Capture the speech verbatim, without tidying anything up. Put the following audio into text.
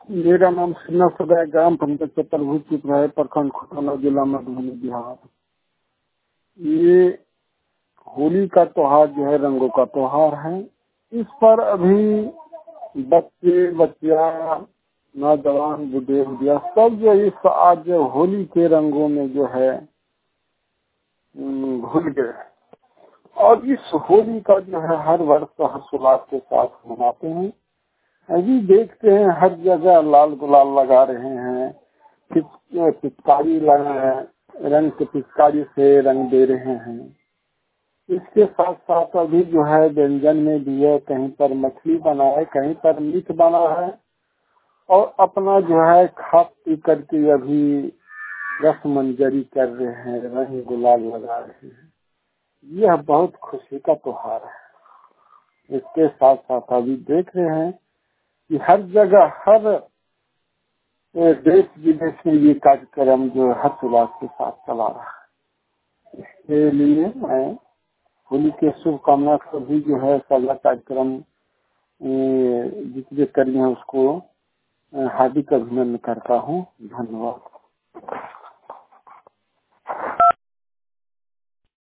मेरा नाम सिन्हा सदा है, ग्राम पंचायत चतुर्भुज है, प्रखंड खुटना, जिला मधुबनी, बिहार। ये होली का त्योहार जो है रंगों का त्योहार है। इस पर अभी बच्चे बच्चियां नौजवान बूढ़े बुढ़िया सब जो इस आज होली के रंगों में जो है घुल गए और इस होली का जो है हर वर्ष हर्षोल्लास के साथ मनाते हैं। अभी देखते हैं हर जगह लाल गुलाल लगा रहे हैं, पिचकारी लगा रंग के पिचकारी से रंग दे रहे हैं। इसके साथ साथ अभी जो है व्यंजन में भी है, कहीं पर मछली बना है, कहीं पर मीट बना है और अपना जो है खा पी करके अभी रसमंजरी कर रहे हैं, रंग गुलाल लगा रहे हैं। यह बहुत खुशी का त्योहार है। इसके साथ साथ अभी देख रहे हैं कि हर जगह हर देश विदेश में ये कार्यक्रम जो हर्षोल्लास के साथ चला रहा है। इसके लिए मैं होली के शुभकामना सभी जो है सभी कार्यक्रम जितने करी हैं उसको हार्दिक अभिनंदन करता हूँ। धन्यवाद।